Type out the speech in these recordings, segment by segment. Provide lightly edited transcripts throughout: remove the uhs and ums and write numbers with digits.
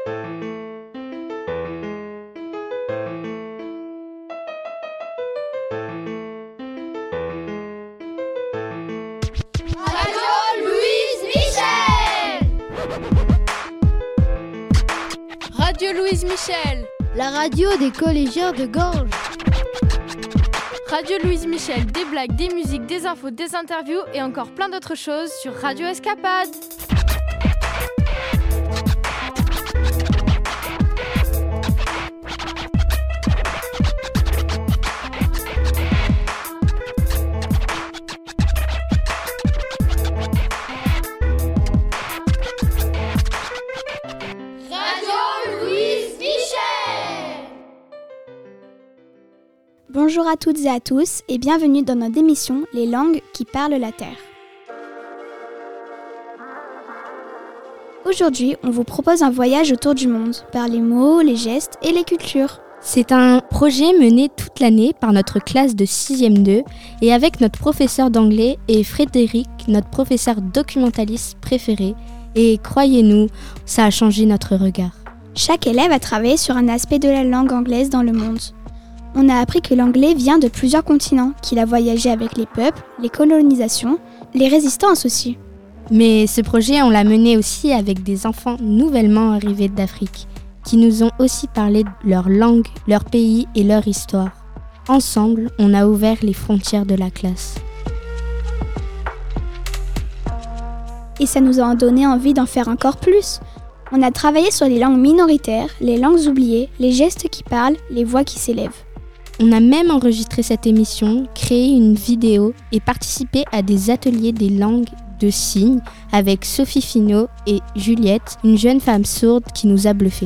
Radio Louise Michel, la radio des collégiens de Ganges. Radio Louise Michel, des blagues, des musiques, des infos, des interviews et encore plein d'autres choses sur Radio Escapade. Bonjour à toutes et à tous et bienvenue dans notre émission Les langues qui parlent la Terre. Aujourd'hui, on vous propose un voyage autour du monde par les mots, les gestes et les cultures. C'est un projet mené toute l'année par notre classe de 6e 2 et avec notre professeur d'anglais et Frédéric, notre professeur documentaliste préféré. Et croyez-nous, ça a changé notre regard. Chaque élève a travaillé sur un aspect de la langue anglaise dans le monde. On a appris que l'anglais vient de plusieurs continents, qu'il a voyagé avec les peuples, les colonisations, les résistances aussi. Mais ce projet, on l'a mené aussi avec des enfants nouvellement arrivés d'Afrique, qui nous ont aussi parlé de leur langue, leur pays et leur histoire. Ensemble, on a ouvert les frontières de la classe. Et ça nous a donné envie d'en faire encore plus. On a travaillé sur les langues minoritaires, les langues oubliées, les gestes qui parlent, les voix qui s'élèvent. On a même enregistré cette émission, créé une vidéo et participé à des ateliers des langues de signes avec Sophie Finot et Juliette, une jeune femme sourde qui nous a bluffés.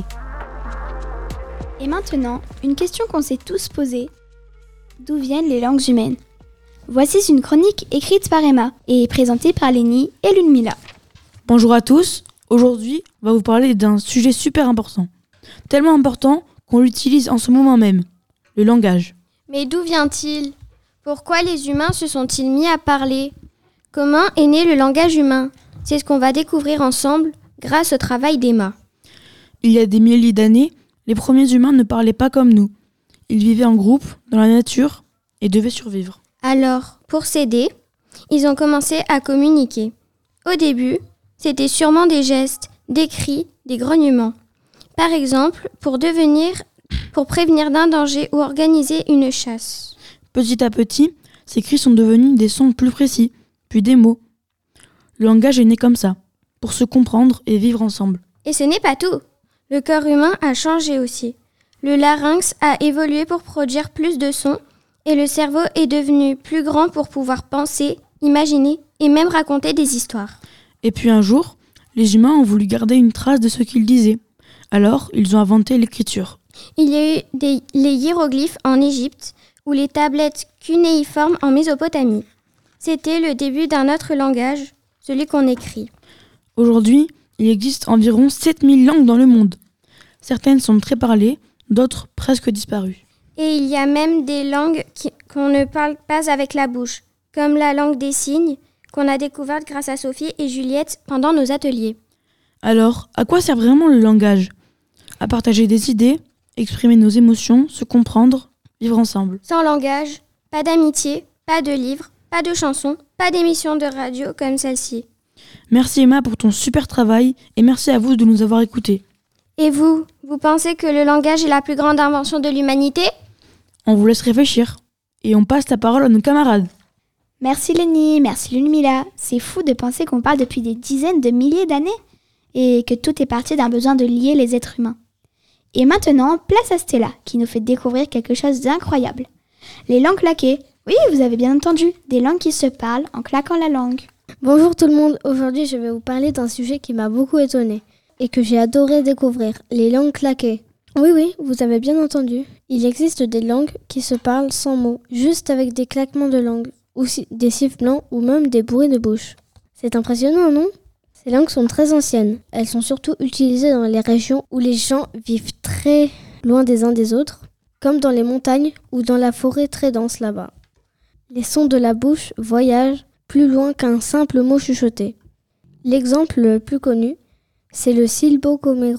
Et maintenant, une question qu'on s'est tous posée. D'où viennent les langues humaines ? Voici une chronique écrite par Emma et présentée par Lénie et Ludmila. Bonjour à tous, aujourd'hui on va vous parler d'un sujet super important. Tellement important qu'on l'utilise en ce moment même. Le langage. Mais d'où vient-il ? Pourquoi les humains se sont-ils mis à parler ? Comment est né le langage humain ? C'est ce qu'on va découvrir ensemble grâce au travail d'Emma. Il y a des milliers d'années, les premiers humains ne parlaient pas comme nous. Ils vivaient en groupe, dans la nature, et devaient survivre. Alors, pour s'aider, ils ont commencé à communiquer. Au début, c'était sûrement des gestes, des cris, des grognements. Par exemple, pour prévenir d'un danger ou organiser une chasse. Petit à petit, ces cris sont devenus des sons plus précis, puis des mots. Le langage est né comme ça, pour se comprendre et vivre ensemble. Et ce n'est pas tout. Le corps humain a changé aussi. Le larynx a évolué pour produire plus de sons et le cerveau est devenu plus grand pour pouvoir penser, imaginer et même raconter des histoires. Et puis un jour, les humains ont voulu garder une trace de ce qu'ils disaient. Alors, ils ont inventé l'écriture. Il y a eu les hiéroglyphes en Égypte ou les tablettes cunéiformes en Mésopotamie. C'était le début d'un autre langage, celui qu'on écrit. Aujourd'hui, il existe environ 7000 langues dans le monde. Certaines sont très parlées, d'autres presque disparues. Et il y a même des langues qu'on ne parle pas avec la bouche, comme la langue des signes qu'on a découverte grâce à Sophie et Juliette pendant nos ateliers. Alors, à quoi sert vraiment le langage ? À partager des idées, exprimer nos émotions, se comprendre, vivre ensemble. Sans langage, pas d'amitié, pas de livres, pas de chansons, pas d'émissions de radio comme celle-ci. Merci Emma pour ton super travail et merci à vous de nous avoir écoutés. Et vous pensez que le langage est la plus grande invention de l'humanité ? On vous laisse réfléchir et on passe la parole à nos camarades. Merci Lénie, merci Ludmila. C'est fou de penser qu'on parle depuis des dizaines de milliers d'années et que tout est parti d'un besoin de lier les êtres humains. Et maintenant, place à Stella, qui nous fait découvrir quelque chose d'incroyable. Les langues claquées. Oui, vous avez bien entendu, des langues qui se parlent en claquant la langue. Bonjour tout le monde, aujourd'hui je vais vous parler d'un sujet qui m'a beaucoup étonnée et que j'ai adoré découvrir, les langues claquées. Oui, vous avez bien entendu, il existe des langues qui se parlent sans mots, juste avec des claquements de langue, ou des sifflements ou même des bruits de bouche. C'est impressionnant, non ? Ces langues sont très anciennes. Elles sont surtout utilisées dans les régions où les gens vivent très loin des uns des autres, comme dans les montagnes ou dans la forêt très dense là-bas. Les sons de la bouche voyagent plus loin qu'un simple mot chuchoté. L'exemple le plus connu, c'est le silbo-gomero,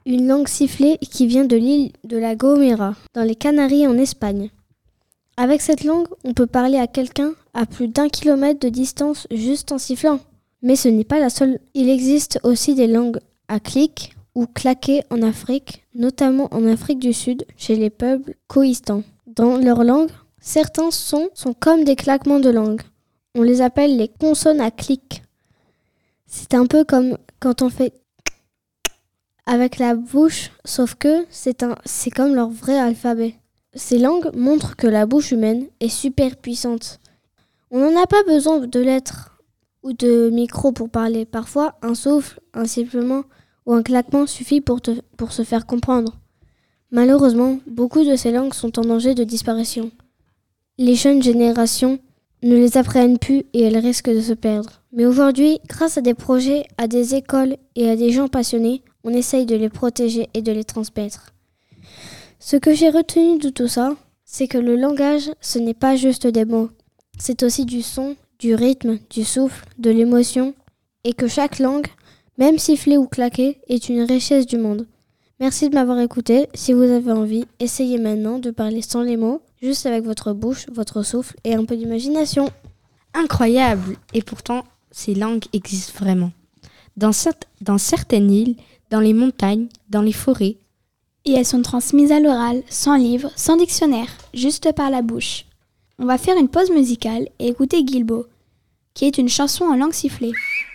une langue sifflée qui vient de l'île de la Gomera, dans les Canaries en Espagne. Avec cette langue, on peut parler à quelqu'un à plus d'1 kilomètre de distance juste en sifflant. Mais ce n'est pas la seule. Il existe aussi des langues à clic ou claquer en Afrique, notamment en Afrique du Sud, chez les peuples khoïstans. Dans leur langue, certains sons sont comme des claquements de langue. On les appelle les consonnes à clic. C'est un peu comme quand on fait avec la bouche, sauf que c'est comme leur vrai alphabet. Ces langues montrent que la bouche humaine est super puissante. On n'en a pas besoin de lettres ou de micro pour parler. Parfois, un souffle, un sifflement ou un claquement suffit pour se faire comprendre. Malheureusement, beaucoup de ces langues sont en danger de disparition. Les jeunes générations ne les apprennent plus et elles risquent de se perdre. Mais aujourd'hui, grâce à des projets, à des écoles et à des gens passionnés, on essaye de les protéger et de les transmettre. Ce que j'ai retenu de tout ça, c'est que le langage, ce n'est pas juste des mots. C'est aussi du son, du rythme, du souffle, de l'émotion, et que chaque langue, même sifflée ou claquée, est une richesse du monde. Merci de m'avoir écouté. Si vous avez envie, essayez maintenant de parler sans les mots, juste avec votre bouche, votre souffle et un peu d'imagination. Incroyable! Et pourtant, ces langues existent vraiment. Dans certaines îles, dans les montagnes, dans les forêts. Et elles sont transmises à l'oral, sans livre, sans dictionnaire, juste par la bouche. On va faire une pause musicale et écouter Gilbo, qui est une chanson en langue sifflée.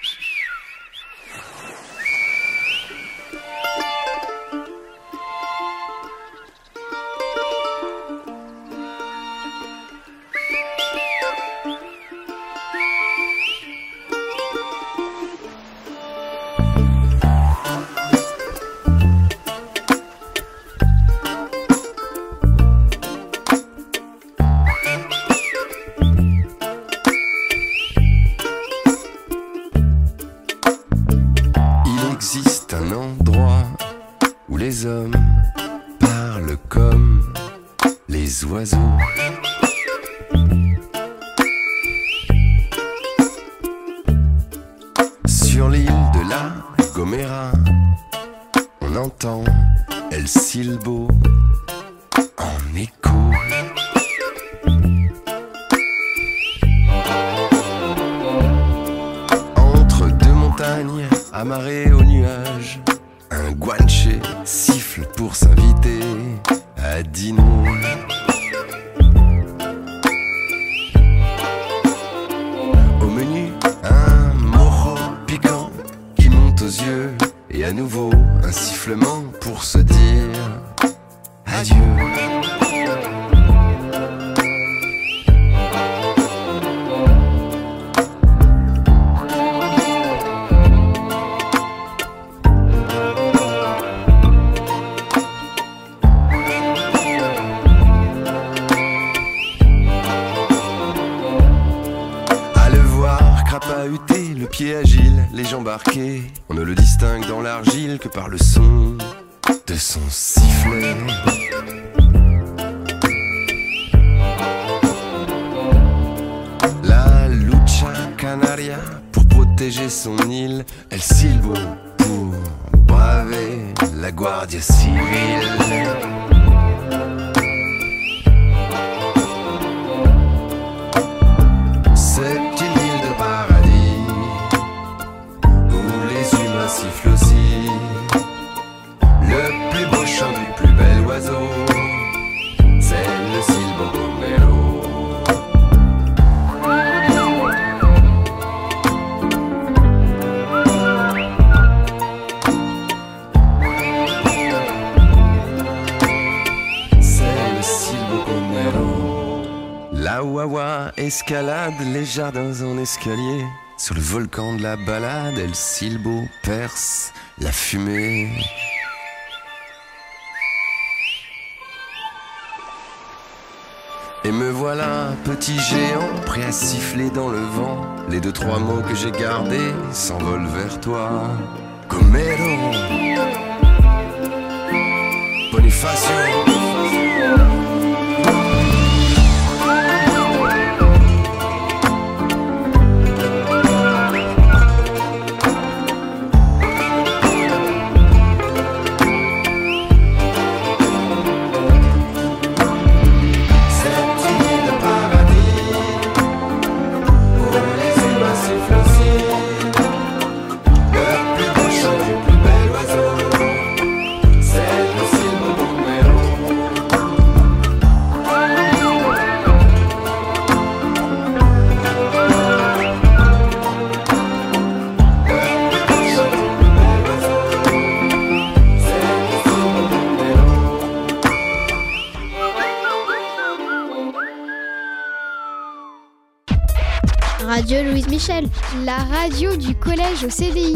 Les hommes parlent comme les oiseaux. Sur l'île de la Gomera, on entend El Silbo en écho. Entre deux montagnes amarrées aux nuages, un guanché siffle pour s'inviter à dîner. Au menu, un moro piquant qui monte aux yeux. Et à nouveau, un sifflement pour se dire adieu. Le pied agile, les jambes arquées, on ne le distingue dans l'argile que par le son de son sifflet. La lucha canaria, pour protéger son île, El Silbo pour braver la Guardia Civile. Siffle aussi le plus beau chant du plus bel oiseau, c'est le Silbo Gomero. C'est le Silbo Gomero. La Wawa escalade les jardins en escalier. Sur le volcan de la balade, El Silbo perce la fumée. Et me voilà, petit géant, prêt à siffler dans le vent. Les 2-3 mots que j'ai gardés s'envolent vers toi. Gomero, Bonifacio. Radio Louise Michel. La radio du collège au CDI.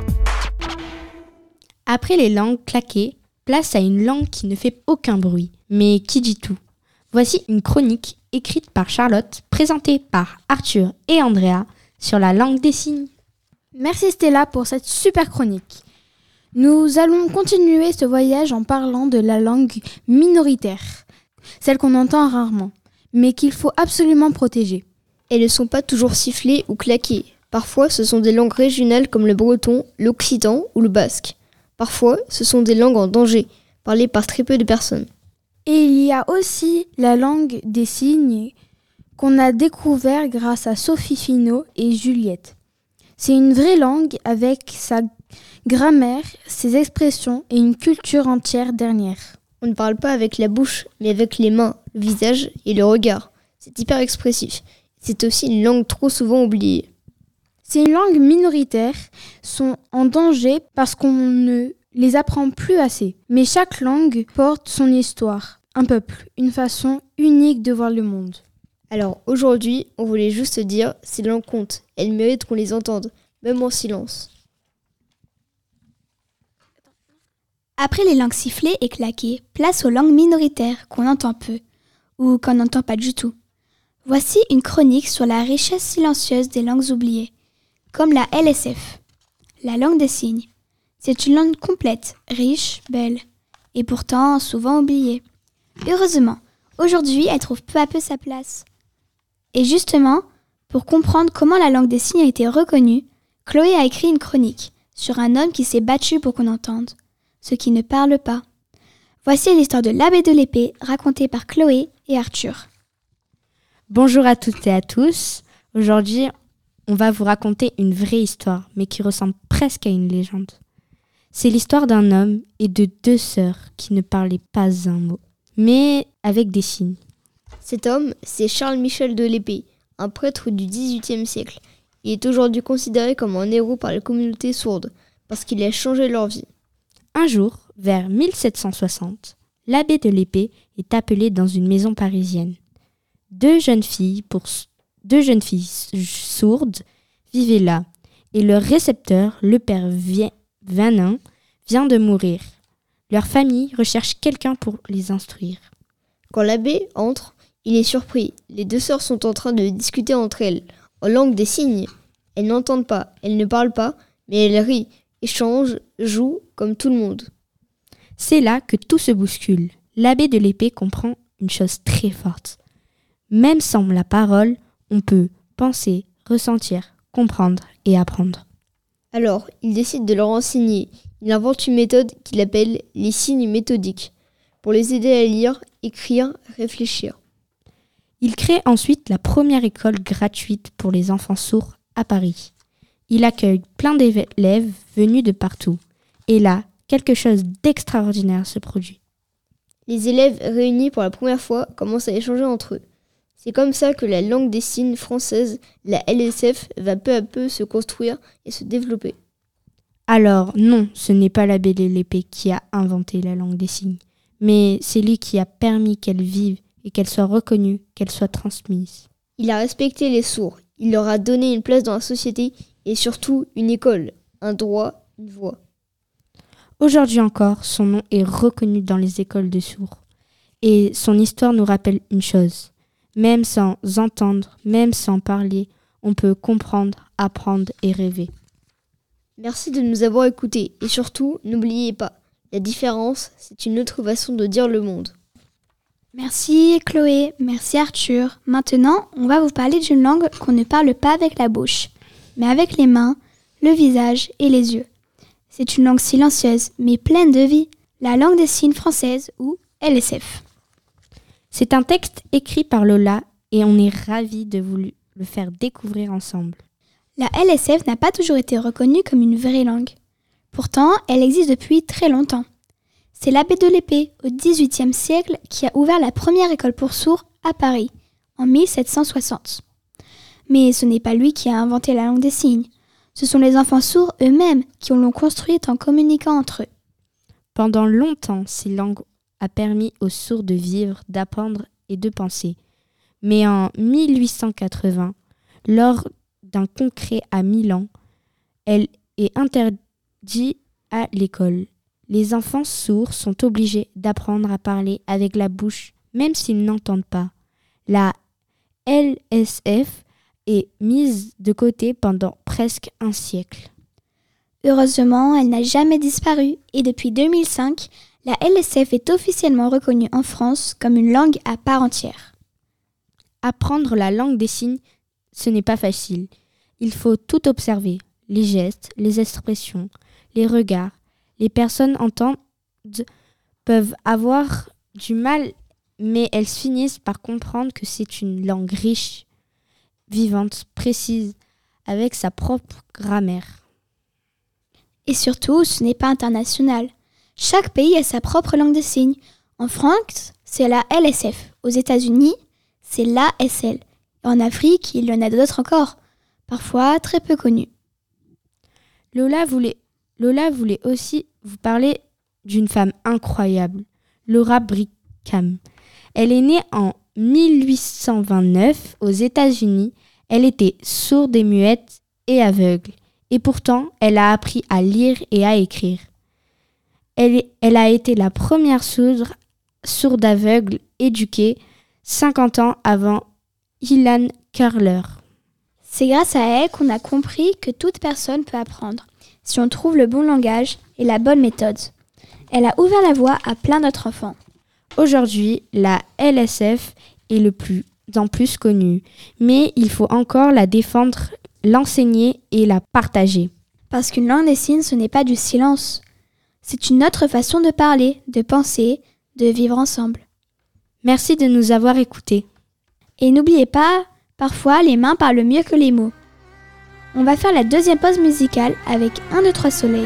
Après les langues claquées, place à une langue qui ne fait aucun bruit, mais qui dit tout. Voici une chronique écrite par Charlotte, présentée par Arthur et Andrea sur la langue des signes. Merci Stella pour cette super chronique. Nous allons continuer ce voyage en parlant de la langue minoritaire, celle qu'on entend rarement, mais qu'il faut absolument protéger. Elles ne sont pas toujours sifflées ou claquées. Parfois, ce sont des langues régionales comme le breton, l'occitan ou le basque. Parfois, ce sont des langues en danger, parlées par très peu de personnes. Et il y a aussi la langue des signes qu'on a découvert grâce à Sophie Finot et Juliette. C'est une vraie langue avec sa grammaire, ses expressions et une culture entière derrière. On ne parle pas avec la bouche, mais avec les mains, le visage et le regard. C'est hyper expressif. C'est aussi une langue trop souvent oubliée. Ces langues minoritaires sont en danger parce qu'on ne les apprend plus assez. Mais chaque langue porte son histoire, un peuple, une façon unique de voir le monde. Alors aujourd'hui, on voulait juste dire, ces langues comptent. Elles méritent qu'on les entende, même en silence. Après les langues sifflées et claquées, place aux langues minoritaires qu'on entend peu, ou qu'on n'entend pas du tout. Voici une chronique sur la richesse silencieuse des langues oubliées, comme la LSF, la langue des signes. C'est une langue complète, riche, belle, et pourtant souvent oubliée. Heureusement, aujourd'hui, elle trouve peu à peu sa place. Et justement, pour comprendre comment la langue des signes a été reconnue, Chloé a écrit une chronique sur un homme qui s'est battu pour qu'on entende, ceux qui ne parlent pas. Voici l'histoire de l'abbé de l'épée racontée par Chloé et Arthur. Bonjour à toutes et à tous. Aujourd'hui, on va vous raconter une vraie histoire, mais qui ressemble presque à une légende. C'est l'histoire d'un homme et de 2 sœurs qui ne parlaient pas un mot, mais avec des signes. Cet homme, c'est Charles Michel de l'Épée, un prêtre du XVIIIe siècle. Il est aujourd'hui considéré comme un héros par la communauté sourde, parce qu'il a changé leur vie. Un jour, vers 1760, l'abbé de l'Épée est appelé dans une maison parisienne. Deux jeunes filles sourdes vivaient là, et leur récepteur, le père Vanin, vient de mourir. Leur famille recherche quelqu'un pour les instruire. Quand l'abbé entre, il est surpris. Les 2 sœurs sont en train de discuter entre elles, en langue des signes. Elles n'entendent pas, elles ne parlent pas, mais elles rient, échangent, jouent comme tout le monde. C'est là que tout se bouscule. L'abbé de l'Épée comprend une chose très forte. Même sans la parole, on peut penser, ressentir, comprendre et apprendre. Alors, il décide de leur enseigner. Il invente une méthode qu'il appelle les signes méthodiques, pour les aider à lire, écrire, réfléchir. Il crée ensuite la première école gratuite pour les enfants sourds à Paris. Il accueille plein d'élèves venus de partout. Et là, quelque chose d'extraordinaire se produit. Les élèves réunis pour la première fois commencent à échanger entre eux. C'est comme ça que la langue des signes française, la LSF, va peu à peu se construire et se développer. Alors non, ce n'est pas l'abbé de l'Épée qui a inventé la langue des signes, mais c'est lui qui a permis qu'elle vive et qu'elle soit reconnue, qu'elle soit transmise. Il a respecté les sourds, il leur a donné une place dans la société et surtout une école, un droit, une voix. Aujourd'hui encore, son nom est reconnu dans les écoles de sourds. Et son histoire nous rappelle une chose. Même sans entendre, même sans parler, on peut comprendre, apprendre et rêver. Merci de nous avoir écoutés et surtout, n'oubliez pas, la différence, c'est une autre façon de dire le monde. Merci Chloé, merci Arthur. Maintenant, on va vous parler d'une langue qu'on ne parle pas avec la bouche, mais avec les mains, le visage et les yeux. C'est une langue silencieuse, mais pleine de vie, la langue des signes française ou LSF. C'est un texte écrit par Lola et on est ravis de vous le faire découvrir ensemble. La LSF n'a pas toujours été reconnue comme une vraie langue. Pourtant, elle existe depuis très longtemps. C'est l'abbé de l'Épée, au XVIIIe siècle, qui a ouvert la première école pour sourds à Paris, en 1760. Mais ce n'est pas lui qui a inventé la langue des signes. Ce sont les enfants sourds eux-mêmes qui l'ont construite en communiquant entre eux. Pendant longtemps, ces langues ont permis aux sourds de vivre, d'apprendre et de penser. Mais en 1880, lors d'un concret à Milan. Elle est interdite à l'école. Les enfants sourds sont obligés d'apprendre à parler avec la bouche, même s'ils n'entendent pas. La LSF est mise de côté pendant presque un siècle. Heureusement, elle n'a jamais disparu et depuis 2005, la LSF est officiellement reconnue en France comme une langue à part entière. Apprendre la langue des signes, ce n'est pas facile. Il faut tout observer, les gestes, les expressions, les regards. Les personnes entendent peuvent avoir du mal, mais elles finissent par comprendre que c'est une langue riche, vivante, précise, avec sa propre grammaire. Et surtout, ce n'est pas international. Chaque pays a sa propre langue des signes. En France, c'est la LSF. Aux États-Unis, c'est l'ASL. En Afrique, il y en a d'autres encore, parfois très peu connus. Lola voulait aussi vous parler d'une femme incroyable, Laura Brickham. Elle est née en 1829 aux États-Unis. Elle était sourde et muette et aveugle. Et pourtant, elle a appris à lire et à écrire. Elle a été la première sourde aveugle éduquée 50 ans avant Ilan Carler. C'est grâce à elle qu'on a compris que toute personne peut apprendre, si on trouve le bon langage et la bonne méthode. Elle a ouvert la voie à plein d'autres enfants. Aujourd'hui, la LSF est de plus en plus connue, mais il faut encore la défendre, l'enseigner et la partager. Parce qu'une langue des signes, ce n'est pas du silence. C'est une autre façon de parler, de penser, de vivre ensemble. Merci de nous avoir écoutés. Et n'oubliez pas, parfois les mains parlent mieux que les mots. On va faire la deuxième pause musicale avec 1, 2, 3 soleil.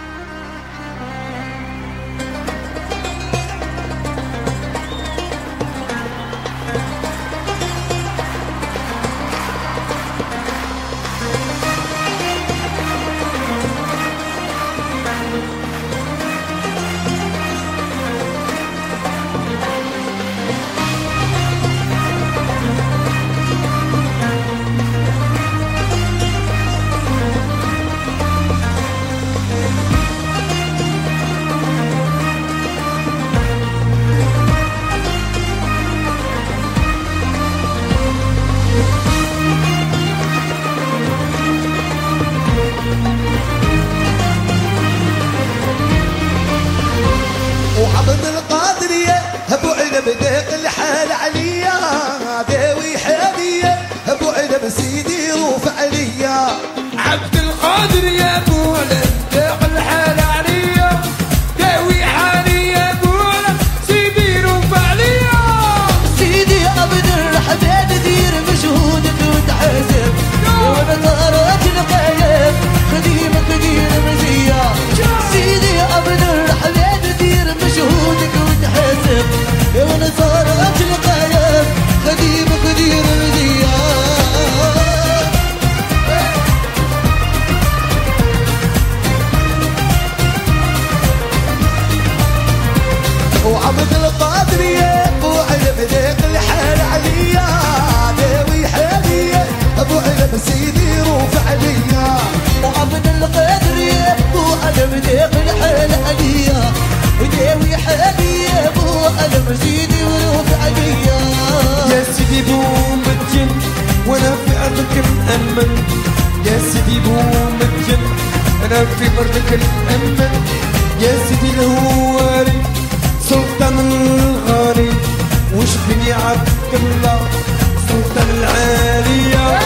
وعبد القادرية ابو عنب داق الحال عليا داوي حالية ابو عنب سيدي روف عليا عبد القادر يا ابو عنب داق الحال عليا داوي حاليا ابو عنب سيدي روف عليا سيدي عبد الرحمن دير مجهودك وتحاسب وانا طارت القايب خديمك دير مزية سيدي عبد الرحمن دير مجهودك وتحاسب وانا صارت القايب خديمك دير مزية وعبد القادر يا ابو علب ذاق الحال عليا داوي حاليا ابو علب سيدي روف عليا وعبد القادر يا ابو علب ذاق الحال عليا وداوي حاليا ابو علب سيدي وروف عليا يا سيدي بوم الجن وانا في ارضك مأمن يا سيدي بوم الجن انا في ارضك مأمن يا سيدي الهواري سلطان الغالي وش بني عبد الله سلطان العالية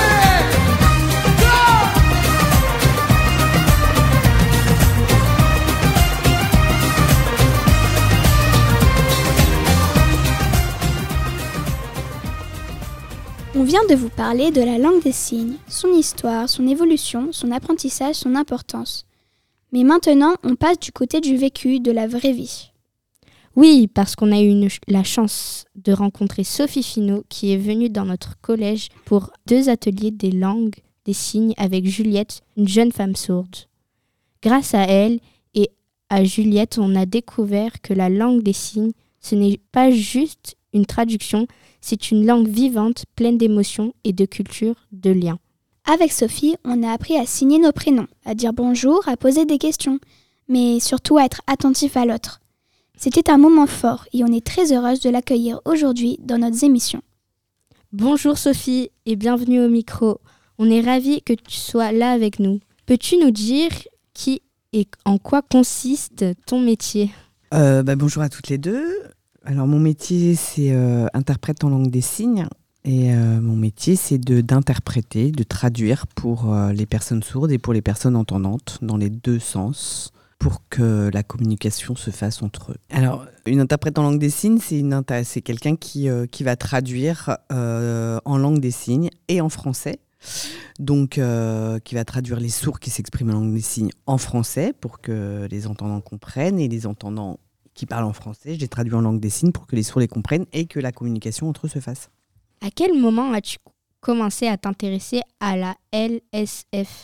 On vient de vous parler de la langue des signes, son histoire, son évolution, son apprentissage, son importance. Mais maintenant, on passe du côté du vécu, de la vraie vie. Oui, parce qu'on a eu la chance de rencontrer Sophie Finot qui est venue dans notre collège pour 2 ateliers des langues des signes avec Juliette, une jeune femme sourde. Grâce à elle et à Juliette, on a découvert que la langue des signes, ce n'est pas juste une traduction, c'est une langue vivante, pleine d'émotions et de culture, de liens. Avec Sophie, on a appris à signer nos prénoms, à dire bonjour, à poser des questions, mais surtout à être attentif à l'autre. C'était un moment fort et on est très heureuse de l'accueillir aujourd'hui dans notre émission. Bonjour Sophie et bienvenue au micro. On est ravis que tu sois là avec nous. Peux-tu nous dire qui et en quoi consiste ton métier ? Bonjour à toutes les deux. Alors mon métier c'est interprète en langue des signes et mon métier c'est d'interpréter, de traduire pour les personnes sourdes et pour les personnes entendantes dans les deux sens pour que la communication se fasse entre eux. Alors une interprète en langue des signes c'est quelqu'un qui va traduire en langue des signes et en français. Donc qui va traduire les sourds qui s'expriment en langue des signes en français pour que les entendants comprennent et les entendants qui parlent en français, je les traduis en langue des signes pour que les sourds les comprennent et que la communication entre eux se fasse. À quel moment as-tu commencé à t'intéresser à la LSF ?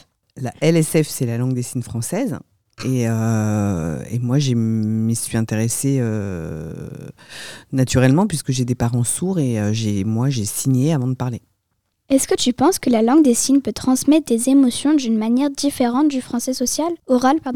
La LSF, c'est la langue des signes française. Et moi, je m'y suis intéressée naturellement puisque j'ai des parents sourds et j'ai signé avant de parler. Est-ce que tu penses que la langue des signes peut transmettre des émotions d'une manière différente du français oral, pardon ?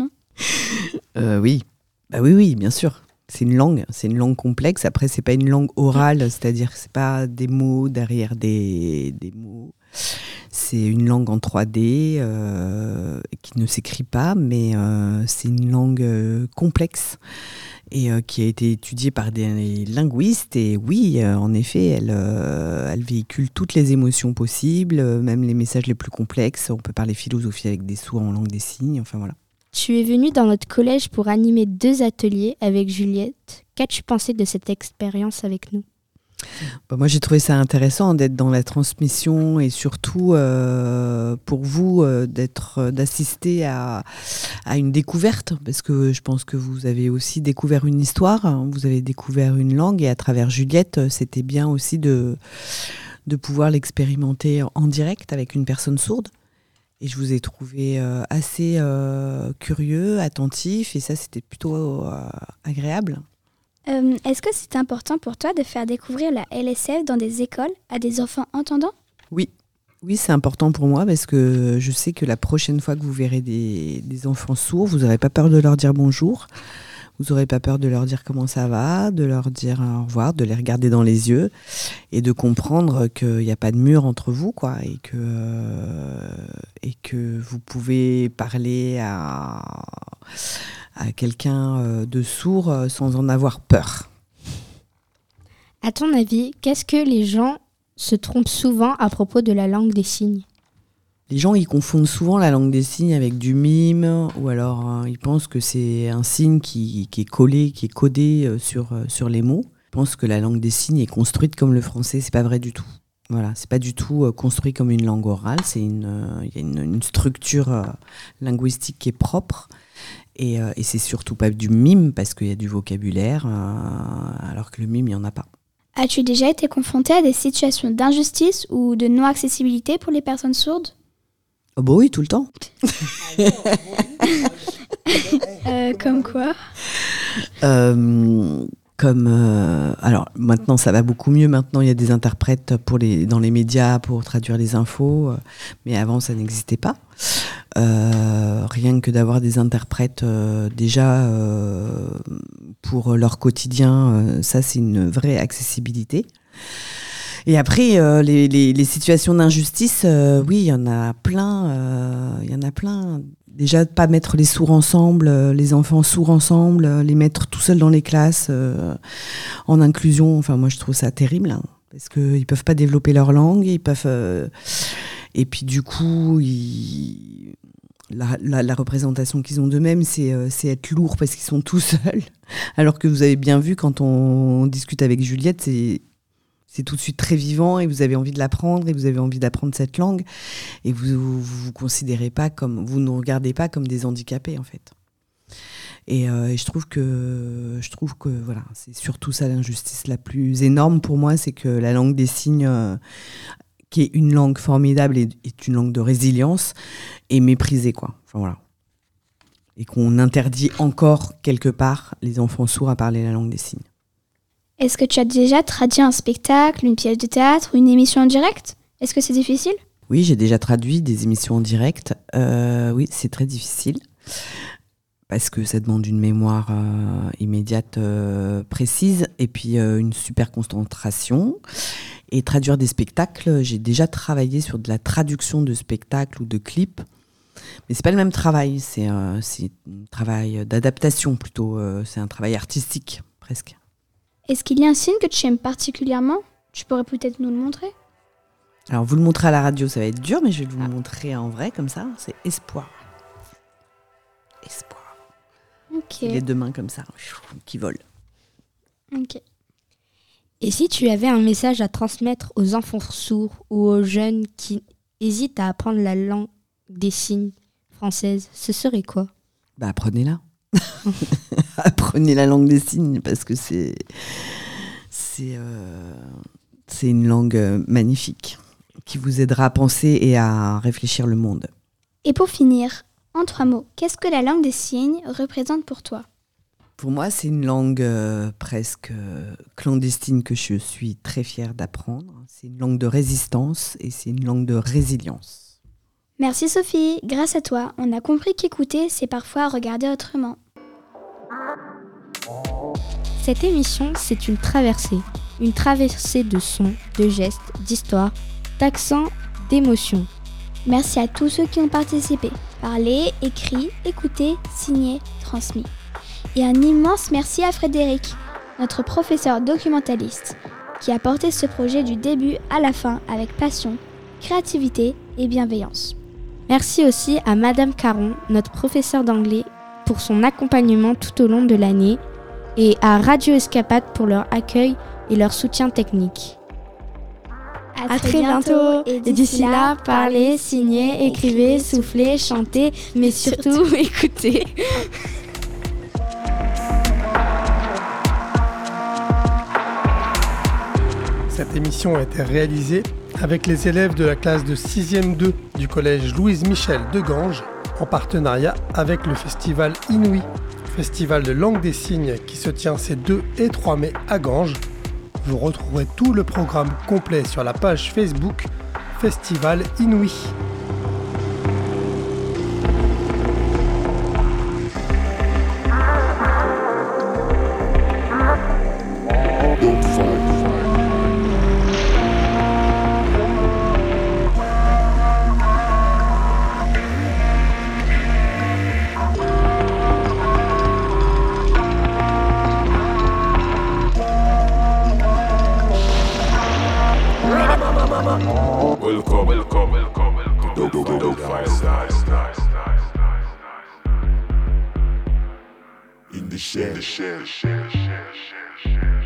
Oui. Oui, bien sûr. C'est une langue complexe. Après, c'est pas une langue orale, c'est-à-dire que c'est pas des mots derrière des mots. C'est une langue en 3D qui ne s'écrit pas, mais c'est une langue complexe et qui a été étudiée par des linguistes. Et oui, en effet, elle véhicule toutes les émotions possibles, même les messages les plus complexes. On peut parler philosophie avec des sourds en langue des signes, enfin voilà. Tu es venue dans notre collège pour animer 2 ateliers avec Juliette. Qu'as-tu pensé de cette expérience avec nous ? Moi, j'ai trouvé ça intéressant d'être dans la transmission et surtout pour vous d'assister à une découverte parce que je pense que vous avez aussi découvert une histoire, vous avez découvert une langue et à travers Juliette, c'était bien aussi de pouvoir l'expérimenter en direct avec une personne sourde. Et je vous ai trouvé assez curieux, attentif et ça, c'était plutôt agréable. Est-ce que c'est important pour toi de faire découvrir la LSF dans des écoles à des enfants entendants ? Oui, c'est important pour moi parce que je sais que la prochaine fois que vous verrez des enfants sourds, vous n'aurez pas peur de leur dire bonjour, vous n'aurez pas peur de leur dire comment ça va, de leur dire au revoir, de les regarder dans les yeux et de comprendre qu'il n'y a pas de mur entre vous, quoi, et que vous pouvez parler à quelqu'un de sourd sans en avoir peur. À ton avis, qu'est-ce que les gens se trompent souvent à propos de la langue des signes ? Les gens, ils confondent souvent la langue des signes avec du mime, ou alors ils pensent que c'est un signe qui est collé, qui est codé sur les mots. Ils pensent que la langue des signes est construite comme le français, c'est pas vrai du tout. Voilà, c'est pas du tout construit comme une langue orale, il y a une structure linguistique qui est propre. Et c'est surtout pas du mime parce qu'il y a du vocabulaire, alors que le mime, il n'y en a pas. As-tu déjà été confronté à des situations d'injustice ou de non-accessibilité pour les personnes sourdes ? Oh bah oui, tout le temps. Comme quoi ? Alors maintenant ça va beaucoup mieux, maintenant il y a des interprètes dans les médias pour traduire les infos, mais avant ça n'existait pas. Rien que d'avoir des interprètes déjà pour leur quotidien, ça c'est une vraie accessibilité. Et après, les situations d'injustice, oui, il y en a plein. Déjà, de pas mettre les sourds ensemble, les enfants sourds ensemble, les mettre tout seuls dans les classes, en inclusion. Enfin, moi, je trouve ça terrible, hein, parce qu'ils peuvent pas développer leur langue, et puis du coup, la représentation qu'ils ont d'eux-mêmes, c'est être lourd parce qu'ils sont tout seuls. Alors que vous avez bien vu, quand on discute avec Juliette, c'est tout de suite très vivant et vous avez envie de l'apprendre et vous avez envie d'apprendre cette langue et vous considérez pas vous ne regardez pas comme des handicapés en fait. Et je trouve que voilà, c'est surtout ça l'injustice la plus énorme pour moi, c'est que la langue des signes, qui est une langue formidable et est une langue de résilience, est méprisée, quoi. Enfin voilà. Et qu'on interdit encore quelque part les enfants sourds à parler la langue des signes. Est-ce que tu as déjà traduit un spectacle, une pièce de théâtre ou une émission en direct ? Est-ce que c'est difficile ? Oui, j'ai déjà traduit des émissions en direct. Oui, c'est très difficile parce que ça demande une mémoire immédiate, précise, et puis une super concentration. Et traduire des spectacles, j'ai déjà travaillé sur de la traduction de spectacles ou de clips, mais c'est pas le même travail. C'est un travail d'adaptation plutôt. C'est un travail artistique presque. Est-ce qu'il y a un signe que tu aimes particulièrement? Tu pourrais peut-être nous le montrer? Alors, vous le montrer à la radio, ça va être dur, mais je vais vous le montrer en vrai, comme ça. C'est espoir. Espoir. Ok. C'est les deux mains comme ça, qui volent. Ok. Et si tu avais un message à transmettre aux enfants sourds ou aux jeunes qui hésitent à apprendre la langue des signes française, ce serait quoi? Apprenez-la. Apprenez la langue des signes, parce que c'est une langue magnifique qui vous aidera à penser et à réfléchir le monde. Et pour finir, en 3 mots, qu'est-ce que la langue des signes représente pour toi? Pour moi, c'est une langue presque clandestine que je suis très fière d'apprendre. C'est une langue de résistance et c'est une langue de résilience. Merci Sophie, grâce à toi, on a compris qu'écouter, c'est parfois regarder autrement. Cette émission, c'est une traversée de sons, de gestes, d'histoires, d'accents, d'émotions. Merci à tous ceux qui ont participé, parlé, écrit, écouté, signé, transmis. Et un immense merci à Frédéric, notre professeur documentaliste, qui a porté ce projet du début à la fin avec passion, créativité et bienveillance. Merci aussi à Madame Caron, notre professeure d'anglais, pour son accompagnement tout au long de l'année, et à Radio Escapade pour leur accueil et leur soutien technique. À très bientôt, et d'ici là, parlez, signez, écrivez, soufflez, chantez, mais surtout écoutez. Cette émission a été réalisée avec les élèves de la classe de 6e 2 du collège Louise Michel de Ganges, en partenariat avec le festival Inouï, festival de langue des signes qui se tient ces 2 et 3 mai à Ganges. Vous retrouverez tout le programme complet sur la page Facebook Festival Inouï. Welcome to Dope Fireside. In the shed.